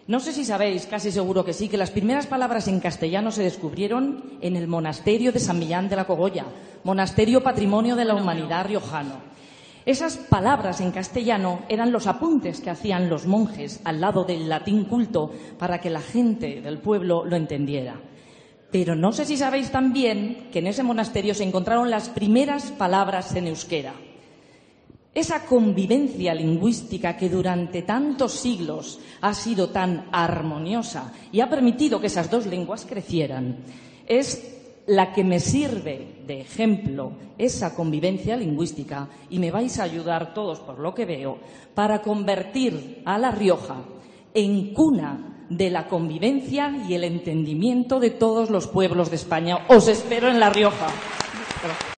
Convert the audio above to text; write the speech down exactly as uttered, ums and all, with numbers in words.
No sé si sabéis, casi seguro que sí, que las primeras palabras en castellano se descubrieron en el monasterio de San Millán de la Cogolla, monasterio patrimonio de la humanidad riojano. Esas palabras en castellano eran los apuntes que hacían los monjes al lado del latín culto para que la gente del pueblo lo entendiera. Pero no sé si sabéis también que en ese monasterio se encontraron las primeras palabras en euskera. Esa convivencia lingüística que durante tantos siglos ha sido tan armoniosa y ha permitido que esas dos lenguas crecieran, es la que me sirve de ejemplo, esa convivencia lingüística, y me vais a ayudar todos, por lo que veo, para convertir a La Rioja en cuna de la convivencia y el entendimiento de todos los pueblos de España. Os espero en La Rioja.